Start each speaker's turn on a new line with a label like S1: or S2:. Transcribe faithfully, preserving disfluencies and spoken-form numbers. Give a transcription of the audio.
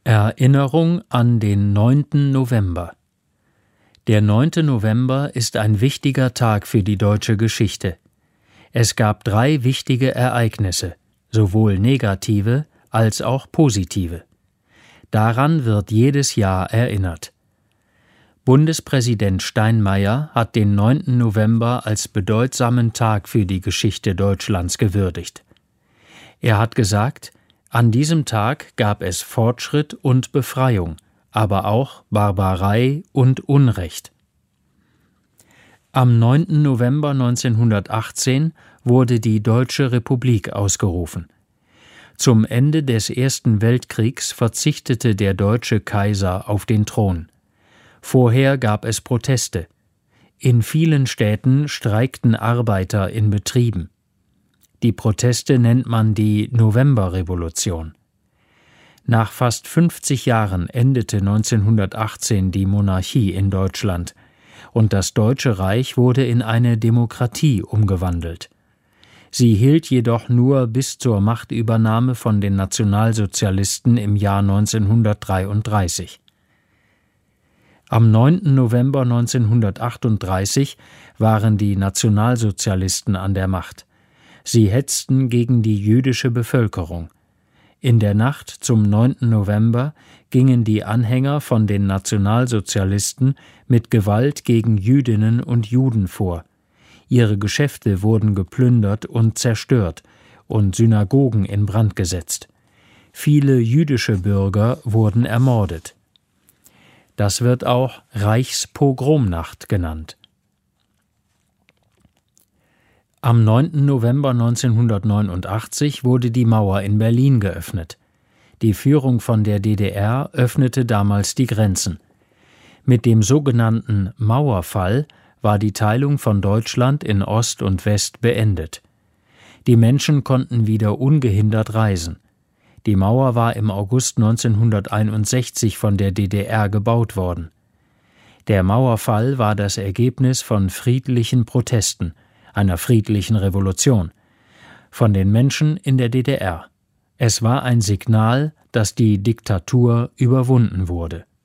S1: Erinnerung an den neunten November. Der neunte November ist ein wichtiger Tag für die deutsche Geschichte. Es gab drei wichtige Ereignisse, sowohl negative als auch positive. Daran wird jedes Jahr erinnert. Bundespräsident Steinmeier hat den neunten November als bedeutsamen Tag für die Geschichte Deutschlands gewürdigt. Er hat gesagt, an diesem Tag gab es Fortschritt und Befreiung, aber auch Barbarei und Unrecht. Am neunten November neunzehnhundertachtzehn wurde die Deutsche Republik ausgerufen. Zum Ende des Ersten Weltkriegs verzichtete der deutsche Kaiser auf den Thron. Vorher gab es Proteste. In vielen Städten streikten Arbeiter in Betrieben. Die Proteste nennt man die Novemberrevolution. Nach fast fünfzig Jahren endete neunzehnhundertachtzehn die Monarchie in Deutschland und das Deutsche Reich wurde in eine Demokratie umgewandelt. Sie hielt jedoch nur bis zur Machtübernahme von den Nationalsozialisten im Jahr neunzehnhundertdreiunddreißig. Am neunten November neunzehnhundertachtunddreißig waren die Nationalsozialisten an der Macht. Sie hetzten gegen die jüdische Bevölkerung. In der Nacht zum neunten November gingen die Anhänger von den Nationalsozialisten mit Gewalt gegen Jüdinnen und Juden vor. Ihre Geschäfte wurden geplündert und zerstört und Synagogen in Brand gesetzt. Viele jüdische Bürger wurden ermordet. Das wird auch Reichspogromnacht genannt. Am neunten November neunzehnhundertneunundachtzig wurde die Mauer in Berlin geöffnet. Die Führung von der D D R öffnete damals die Grenzen. Mit dem sogenannten Mauerfall war die Teilung von Deutschland in Ost und West beendet. Die Menschen konnten wieder ungehindert reisen. Die Mauer war im August neunzehnhunderteinundsechzig von der D D R gebaut worden. Der Mauerfall war das Ergebnis von friedlichen Protesten, einer friedlichen Revolution, von den Menschen in der D D R. Es war ein Signal, dass die Diktatur überwunden wurde.